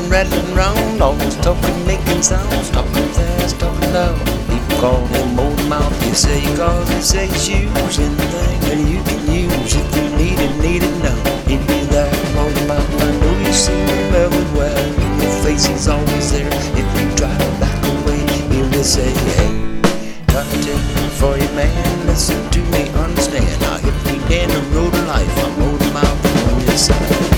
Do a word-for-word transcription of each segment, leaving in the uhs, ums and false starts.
rattling round, always talking, making sounds, talking fast, talking loud. People call him old mouth, you say, cause he says shoes and things that you can use if you need it, need it now. He'd be that old mouth, I know you see him everywhere. In your face, he's always there. If you try to back away, he'll just say, hey, got a tip for you, man. Listen to me, understand. Now, if we down the road of life, I'm old mouth on your side.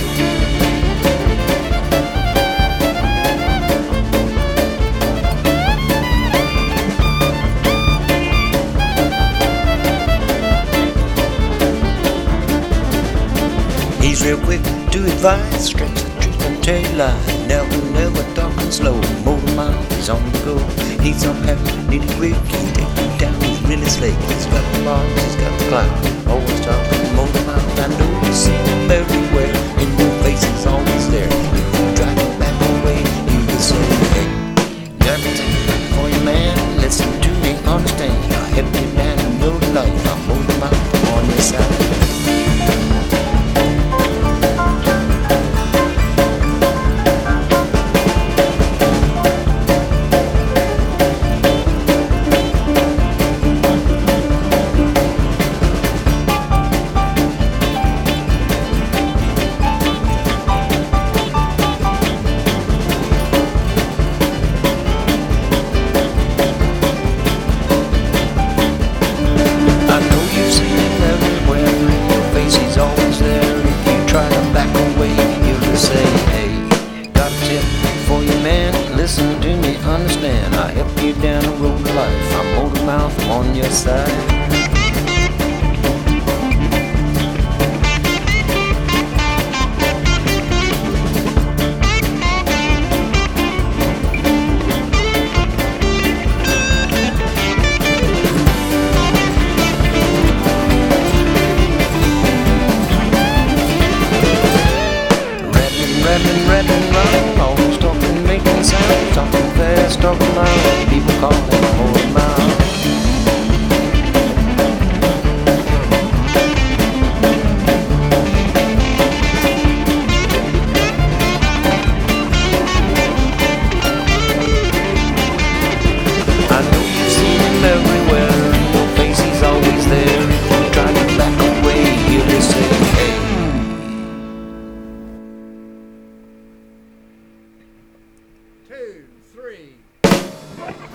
He's real quick to advise, straight the truth and tell you lies. Never, never talking slow. Motor mouth, he's on the go. He's on heavy, need it quick. He take you down, he's really slick. He's got the bars, he's got the clout. Always talking motor mouth. I know you see him everywhere. In your face, he's always there. If you try to back away, you can say, hey, got a tip for you, man. Listen to me, understand. I'll help you down the road of life. I'm motor mouth on your side. Listen to me, understand. I help you down the road of life. I'm old mouth, I'm on your side. Rapping, rapping, round, always talking, making sound, talking fast, talking loud. People call him old mouth. I know you see him everywhere. In your face, he's always there. If you try to back away, he'll just say, hey. Two, three.